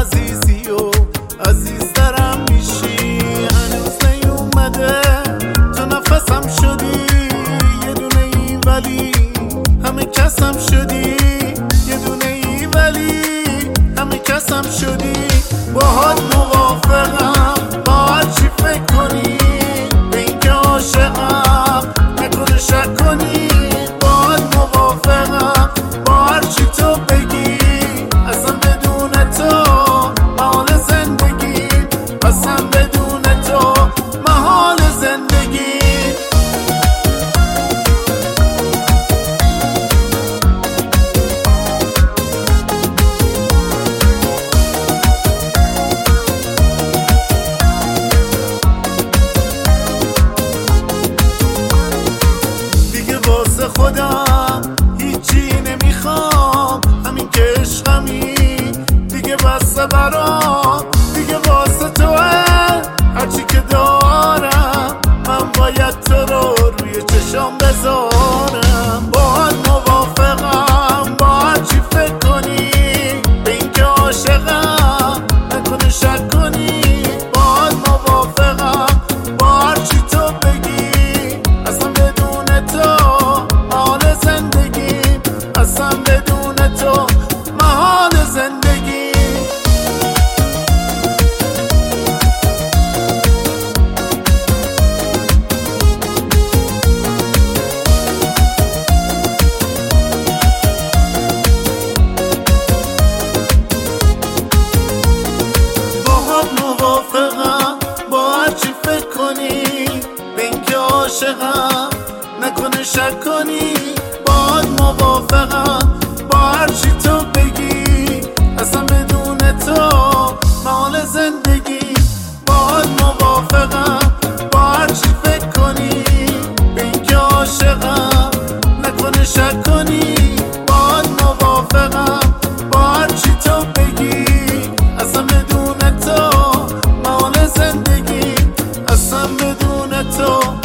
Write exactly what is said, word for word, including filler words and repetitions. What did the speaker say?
عزیزی و عزیزترم میشی. هنوز نیومده تو نفسم شدی یه دونه ای، ولی همه کسم شدی یه دونه ای، ولی همه کسم شدی. باهات موافقم، با هر چی فکر کنی، به اینکه عاشقم نکنه شک کنی. باهات موافقم، با هر چی تو بگی، اصلا بدون تو محال زندگی، اصلا بدون تو محال زندگی. واسه خودم هیچی نمیخوام، همین که عشقمی دیگه بسته برام، دیگه واسه توه هرچی که دارم. من باید تو رو روی چشام بذارم. باهات موافقم، با هرچی فکر کنی، به اینکه عاشقم نکنه شک کنی. باهات موافقم، با هرچی تو بگی، اصلا بدون تو اصلا بدون تو محال زندگی. باهات موافقم، با هرچی فکر کنی، به اینکه عاشقم نکنه شک کنی. باهات موافقم، با هرچی تو بگی، اصلا بدون تو محال زندگی. باهات موافقم، با هرچی فکر کنی، به اینکه عاشقم نکنه شک کنی. باهات موافقم، با هرچی تو بگی، اصلا بدون تو محال زندگی، اصلا بدون تو